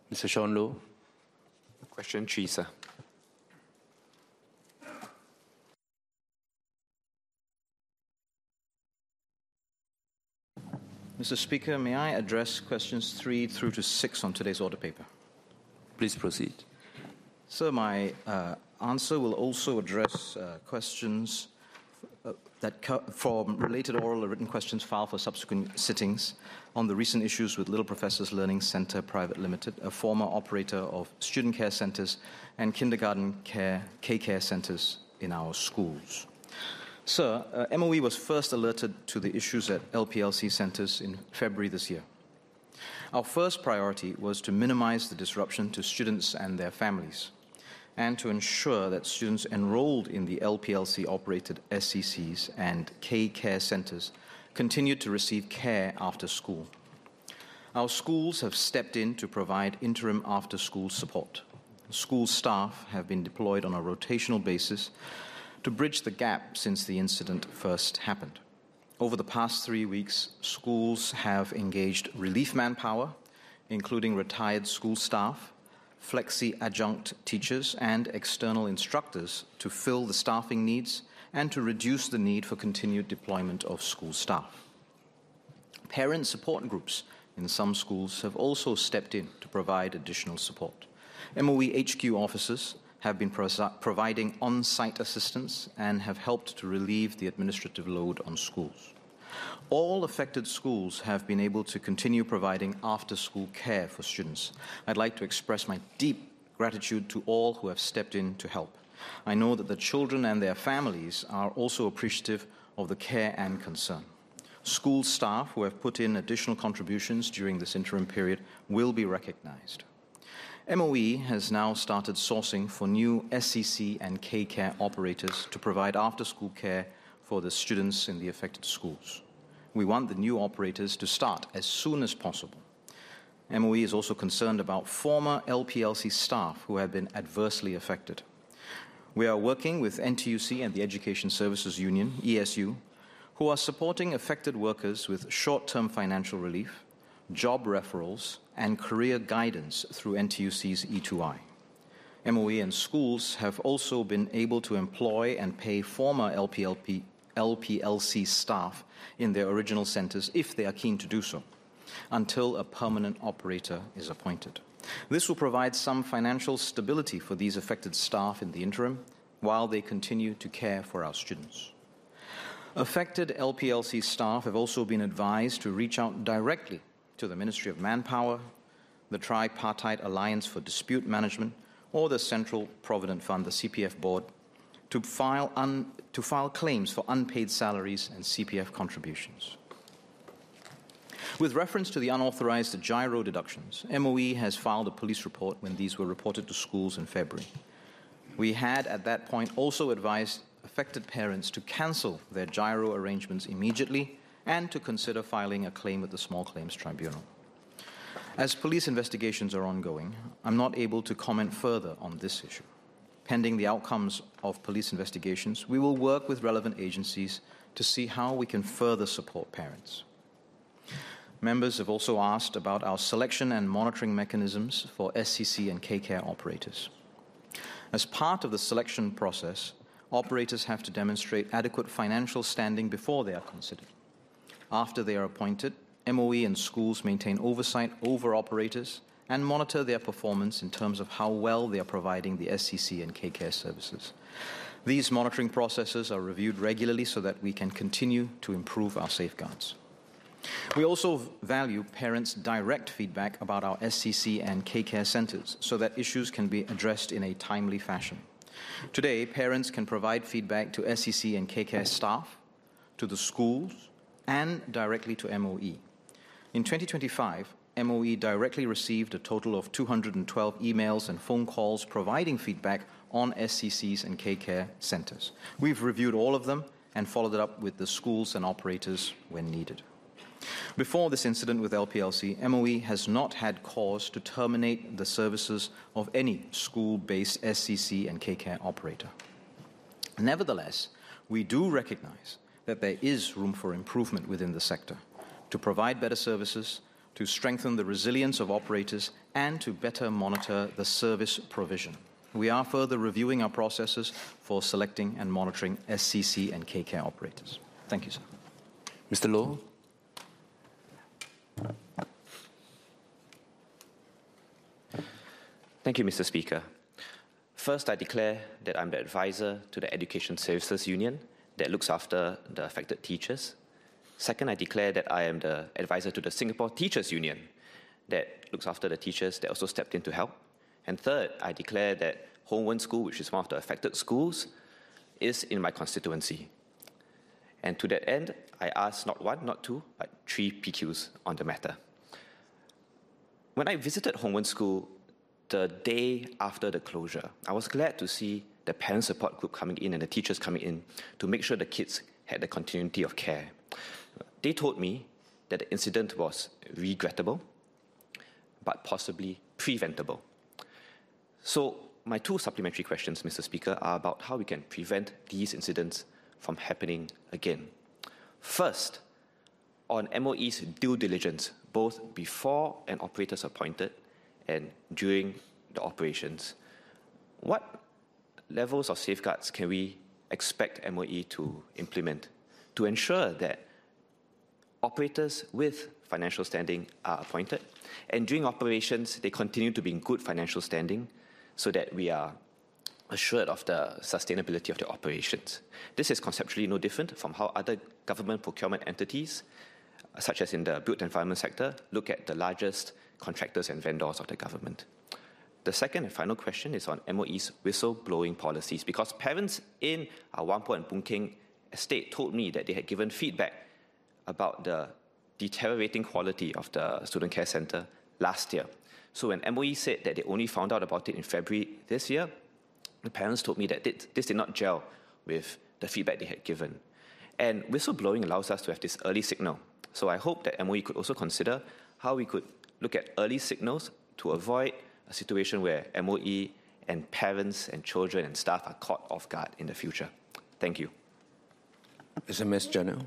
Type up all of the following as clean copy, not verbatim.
Mr. Sean Low. Question 3, sir. Mr. Speaker, may I address questions 3 through to 6 on today's order paper? Please proceed. Sir, my answer will also address questions from related oral or written questions filed for subsequent sittings on the recent issues with Little Professors Learning Centre Private Limited, a former operator of student care centres and kindergarten K-care centres in our schools. Sir, MOE was first alerted to the issues at LPLC centres in February this year. Our first priority was to minimize the disruption to students and their families, and to ensure that students enrolled in the LPLC-operated SCCs and K-care centres continued to receive care after school. Our schools have stepped in to provide interim after-school support. School staff have been deployed on a rotational basis to bridge the gap since the incident first happened. Over the past 3 weeks, schools have engaged relief manpower, including retired school staff, flexi-adjunct teachers, and external instructors to fill the staffing needs and to reduce the need for continued deployment of school staff. Parent support groups in some schools have also stepped in to provide additional support. MOE HQ officers have been providing on-site assistance and have helped to relieve the administrative load on schools. All affected schools have been able to continue providing after-school care for students. I'd like to express my deep gratitude to all who have stepped in to help. I know that the children and their families are also appreciative of the care and concern. School staff who have put in additional contributions during this interim period will be recognized. MOE has now started sourcing for new SCC and K-care operators to provide after-school care for the students in the affected schools. We want the new operators to start as soon as possible. MOE is also concerned about former LPLC staff who have been adversely affected. We are working with NTUC and the Education Services Union, ESU, who are supporting affected workers with short-term financial relief, job referrals, and career guidance through NTUC's E2I. MOE and schools have also been able to employ and pay former LPLC staff in their original centres if they are keen to do so, until a permanent operator is appointed. This will provide some financial stability for these affected staff in the interim while they continue to care for our students. Affected LPLC staff have also been advised to reach out directly to the Ministry of Manpower, the Tripartite Alliance for Dispute Management, or the Central Provident Fund, the CPF Board, to file claims for unpaid salaries and CPF contributions. With reference to the unauthorized gyro deductions, MOE has filed a police report when these were reported to schools in February. We had at that point also advised affected parents to cancel their gyro arrangements immediately and to consider filing a claim with the Small Claims Tribunal. As police investigations are ongoing, I'm not able to comment further on this issue. Pending the outcomes of police investigations, we will work with relevant agencies to see how we can further support parents. Members have also asked about our selection and monitoring mechanisms for SCC and K-care operators. As part of the selection process, operators have to demonstrate adequate financial standing before they are considered. After they are appointed, MOE and schools maintain oversight over operators and monitor their performance in terms of how well they are providing the SCC and K-care services. These monitoring processes are reviewed regularly so that we can continue to improve our safeguards. We also value parents' direct feedback about our SCC and K-care centres so that issues can be addressed in a timely fashion. Today, parents can provide feedback to SCC and K-care staff, to the schools, and directly to MOE. In 2025, MOE directly received a total of 212 emails and phone calls providing feedback on SCCs and K-care centres. We've reviewed all of them and followed it up with the schools and operators when needed. Before this incident with LPLC, MOE has not had cause to terminate the services of any school-based SCC and K-care operator. Nevertheless, we do recognize that there is room for improvement within the sector to provide better services to strengthen the resilience of operators, and to better monitor the service provision. We are further reviewing our processes for selecting and monitoring SCC and K-Care operators. Thank you, sir. Mr. Loh? Thank you, Mr. Speaker. First, I declare that I'm the advisor to the Education Services Union that looks after the affected teachers. Second, I declare that I am the advisor to the Singapore Teachers Union that looks after the teachers that also stepped in to help. And third, I declare that Hong Wen School, which is one of the affected schools, is in my constituency. And to that end, I asked not one, not two, but 3 PQs on the matter. When I visited Hong Wen School the day after the closure, I was glad to see the parent support group coming in and the teachers coming in to make sure the kids had the continuity of care. They told me that the incident was regrettable, but possibly preventable. So my 2 supplementary questions, Mr. Speaker, are about how we can prevent these incidents from happening again. First, on MOE's due diligence, both before an operator is appointed and during the operations. What levels of safeguards can we expect MOE to implement to ensure that operators with financial standing are appointed, and during operations they continue to be in good financial standing so that we are assured of the sustainability of the operations? This is conceptually no different from how other government procurement entities, such as in the built environment sector, look at the largest contractors and vendors of the government. The second and final question is on MOE's whistleblowing policies, because parents in our Whampoa and Boon Keng estate told me that they had given feedback about the deteriorating quality of the student care centre last year. So when MOE said that they only found out about it in February this year, the parents told me that this did not gel with the feedback they had given. And whistleblowing allows us to have this early signal. So I hope that MOE could also consider how we could look at early signals to avoid a situation where MOE and parents and children and staff are caught off guard in the future. Thank you. SMS Janelle.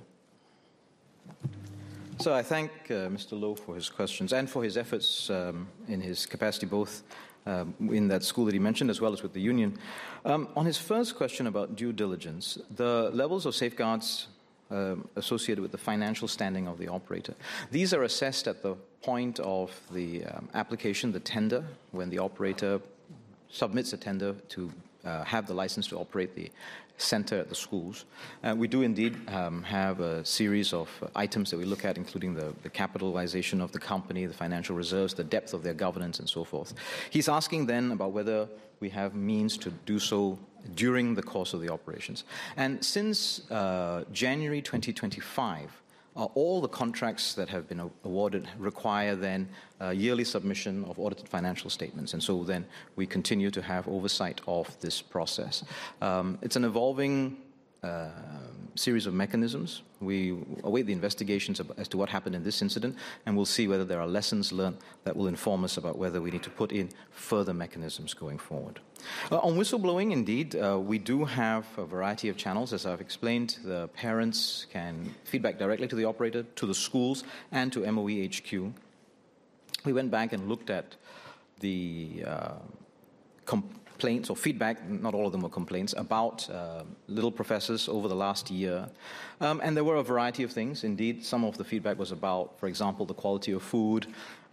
So I thank Mr. Loh for his questions and for his efforts in his capacity both in that school that he mentioned as well as with the union. On his first question about due diligence, the levels of safeguards associated with the financial standing of the operator, these are assessed at the point of the application, the tender, when the operator submits a tender to have the license to operate the center at the schools. We do indeed have a series of items that we look at, including the capitalization of the company, the financial reserves, the depth of their governance, and so forth. He's asking then about whether we have means to do so during the course of the operations. And since January 2025, all the contracts that have been awarded require then yearly submission of audited financial statements. And so then we continue to have oversight of this process. It's an evolving series of mechanisms. We await the investigations as to what happened in this incident, and we'll see whether there are lessons learned that will inform us about whether we need to put in further mechanisms going forward. On whistleblowing, indeed, we do have a variety of channels. As I've explained, the parents can feedback directly to the operator, to the schools, and to MOE HQ. We went back and looked at the complaints or feedback, not all of them were complaints, about little professors over the last year. And there were a variety of things. Indeed, some of the feedback was about, for example, the quality of food,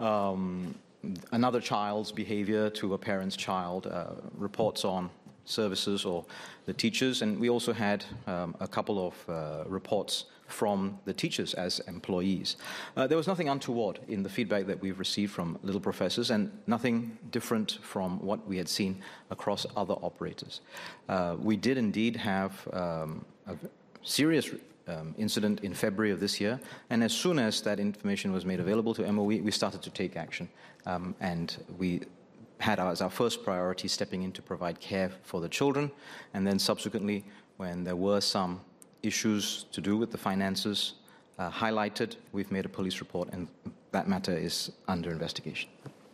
another child's behavior to a parent's child, reports on services or the teachers. And we also had a couple of reports from the teachers as employees. There was nothing untoward in the feedback that we've received from little professors, and nothing different from what we had seen across other operators. We did indeed have a serious incident in February of this year, and as soon as that information was made available to MOE, we started to take action, and we had as our first priority stepping in to provide care for the children, and then subsequently, when there were some issues to do with the finances highlighted, we've made a police report, and that matter is under investigation.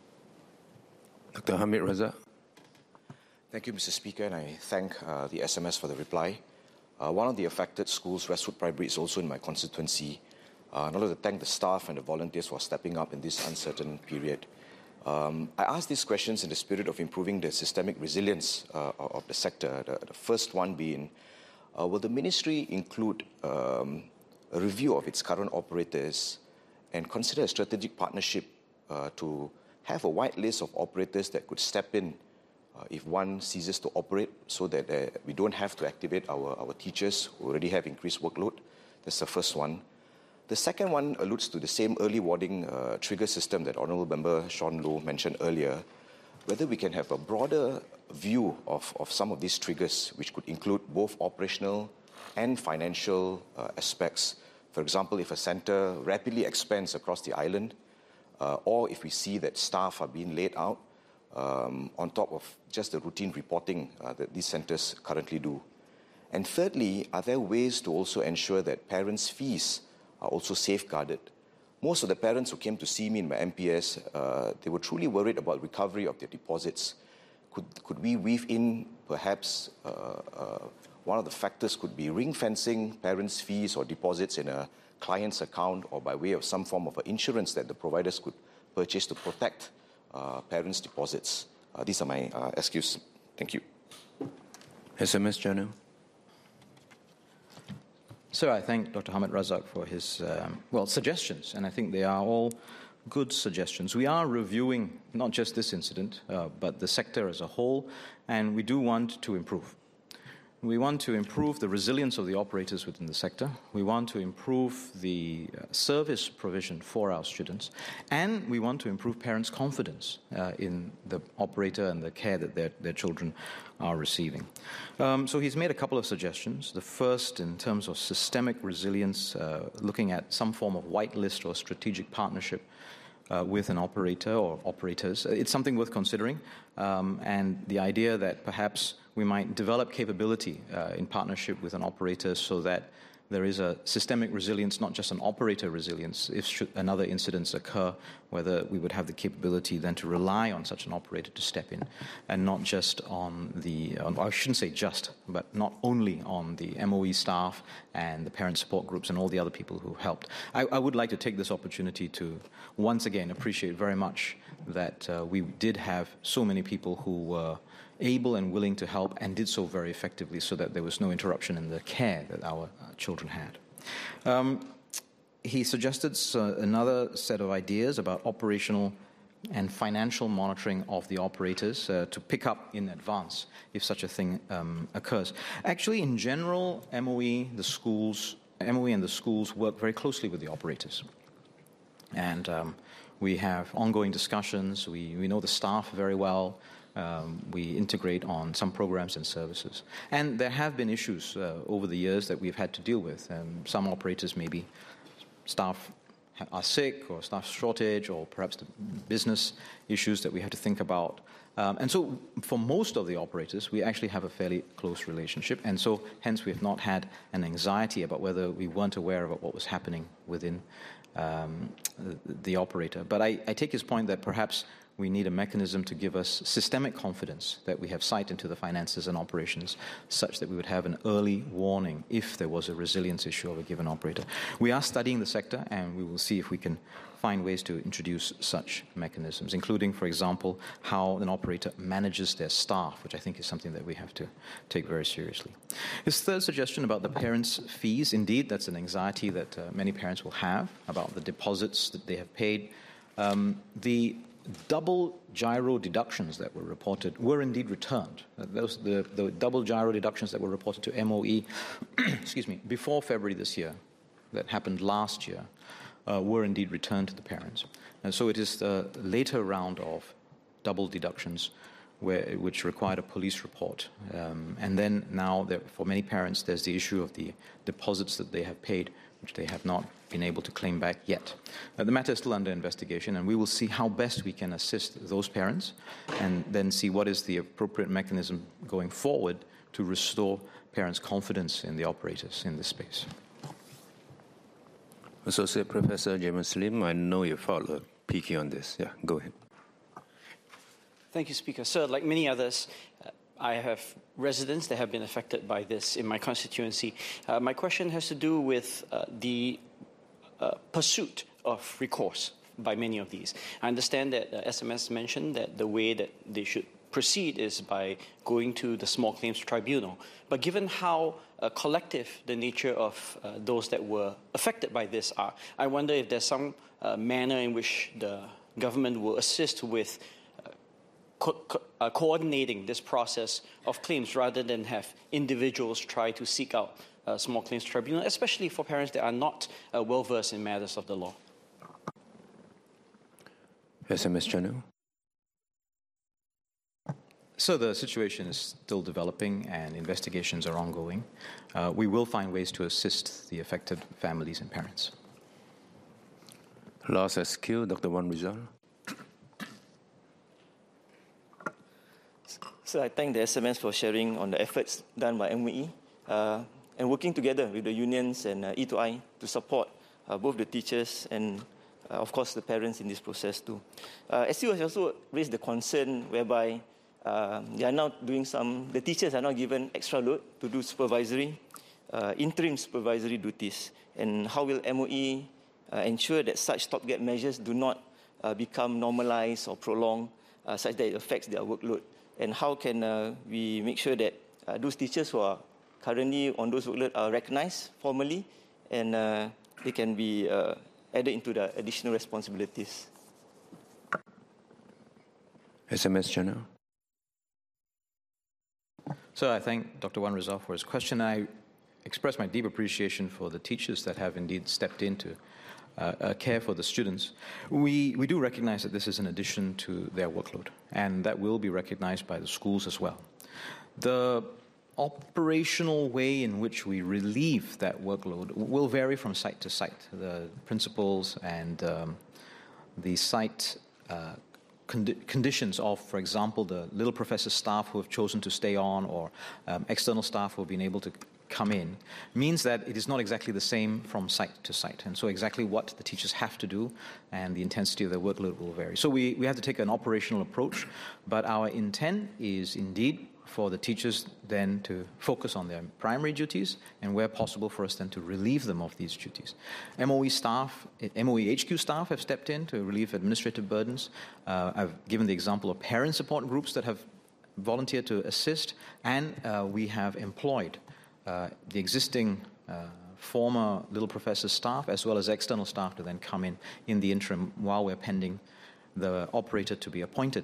Dr. Hamid Raza. Thank you, Mr. Speaker, and I thank the SMS for the reply. One of the affected schools, Westwood Primary, is also in my constituency. and I'd like to thank the staff and the volunteers for stepping up in this uncertain period. I asked these questions in the spirit of improving the systemic resilience of the sector. The first one being, will the ministry include a review of its current operators and consider a strategic partnership to have a wide list of operators that could step in if one ceases to operate, so that we don't have to activate our teachers who already have increased workload? That's the first one. The second one alludes to the same early warning trigger system that Honourable Member Sean Low mentioned earlier, whether we can have a broader view of some of these triggers, which could include both operational and financial aspects. For example, if a centre rapidly expands across the island, or if we see that staff are being laid out, on top of just the routine reporting that these centres currently do. And thirdly, are there ways to also ensure that parents' fees are also safeguarded? Most of the parents who came to see me in my MPS, they were truly worried about recovery of their deposits. Could we weave in perhaps one of the factors could be ring-fencing parents' fees or deposits in a client's account, or by way of some form of insurance that the providers could purchase to protect parents' deposits? These are my excuses. Thank you. SMS Janu. So I thank Dr. Hamid Razak for his, suggestions, and I think they are all good suggestions. We are reviewing not just this incident, but the sector as a whole, and we do want to improve. We want to improve the resilience of the operators within the sector. We want to improve the service provision for our students. And we want to improve parents' confidence in the operator and the care that their children are receiving. So he's made a couple of suggestions. The first, in terms of systemic resilience, looking at some form of whitelist or strategic partnership with an operator or operators. It's something worth considering. And the idea that perhaps we might develop capability in partnership with an operator so that there is a systemic resilience, not just an operator resilience, if another incidents occur, whether we would have the capability then to rely on such an operator to step in, and not just on the, I shouldn't say just, but not only on the MOE staff and the parent support groups and all the other people who helped. I would like to take this opportunity to once again appreciate very much that we did have so many people who were able and willing to help, and did so very effectively, so that there was no interruption in the care that our children had. He suggested another set of ideas about operational and financial monitoring of the operators to pick up in advance if such a thing occurs. Actually, in general, MOE and the schools work very closely with the operators. And we have ongoing discussions. We know the staff very well. We integrate on some programs and services. And there have been issues over the years that we've had to deal with. Some operators, maybe staff are sick, or staff shortage, or perhaps the business issues that we have to think about. And so for most of the operators, we actually have a fairly close relationship. And so hence we have not had an anxiety about whether we weren't aware of what was happening within the operator. But I take his point that perhaps we need a mechanism to give us systemic confidence that we have sight into the finances and operations, such that we would have an early warning if there was a resilience issue of a given operator. We are studying the sector, and we will see if we can find ways to introduce such mechanisms, including, for example, how an operator manages their staff, which I think is something that we have to take very seriously. His third suggestion about the parents' fees, indeed, that's an anxiety that many parents will have about the deposits that they have paid. The double gyro deductions that were reported were indeed returned. The double gyro deductions that were reported to MOE before February this year, that happened last year, were indeed returned to the parents. And so it is the later round of double deductions which required a police report. And then now, for many parents, there's the issue of the deposits that they have paid, which they have not been able to claim back yet. The matter is still under investigation, and we will see how best we can assist those parents, and then see what is the appropriate mechanism going forward to restore parents' confidence in the operators in this space. Associate Professor James Lim, I know you followed peaky on this. Yeah, go ahead. Thank you, Speaker. Sir, like many others, I have residents that have been affected by this in my constituency. My question has to do with the pursuit of recourse by many of these. I understand that SMS mentioned that the way that they should proceed is by going to the Small Claims Tribunal. But given how collective the nature of those that were affected by this are, I wonder if there's some manner in which the government will assist with coordinating this process of claims rather than have individuals try to seek out Small Claims Tribunal, especially for parents that are not well-versed in matters of the law. SMS channel. So the situation is still developing and investigations are ongoing. We will find ways to assist the affected families and parents. Last SQ, Dr. Wan Rizal. So I thank the SMS for sharing on the efforts done by MOE and working together with the unions and E2I to support both the teachers and of course the parents in this process too. SU has also raised the concern whereby they are now doing the teachers are now given extra load to do interim supervisory duties. And how will MOE ensure that such stopgap measures do not become normalized or prolonged such that it affects their workload? And how can we make sure that those teachers who are currently on those workload are recognized formally and they can be added into the additional responsibilities? SMS channel. So I thank Dr. Wan Rizal for his question. I express my deep appreciation for the teachers that have indeed stepped in to care for the students. We do recognize that this is an addition to their workload, and that will be recognized by the schools as well. The operational way in which we relieve that workload will vary from site to site. The principals and the site conditions of, for example, the Little Professor staff who have chosen to stay on or external staff who have been able to come in means that it is not exactly the same from site to site. And so exactly what the teachers have to do and the intensity of their workload will vary. So we have to take an operational approach, but our intent is indeed for the teachers then to focus on their primary duties and where possible for us then to relieve them of these duties. MOE HQ staff have stepped in to relieve administrative burdens. I've given the example of parent support groups that have volunteered to assist, and we have employed the existing former Little Professor staff as well as external staff to then come in the interim while we're pending the operator to be appointed.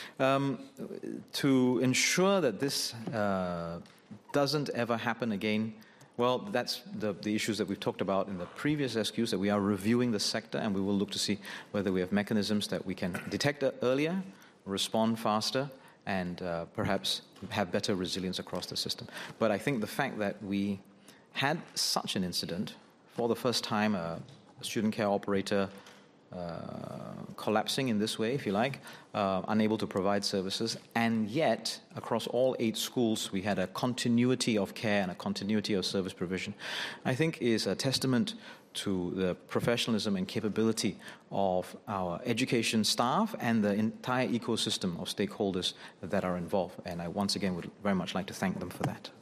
To ensure that this doesn't ever happen again, well, that's the issues that we've talked about in the previous SQs, that we are reviewing the sector and we will look to see whether we have mechanisms that we can detect earlier, respond faster, and perhaps have better resilience across the system. But I think the fact that we had such an incident, for the first time a student care operator collapsing in this way, if you like, unable to provide services, and yet across all 8 schools we had a continuity of care and a continuity of service provision, I think is a testament to the professionalism and capability of our education staff and the entire ecosystem of stakeholders that are involved. And I once again would very much like to thank them for that.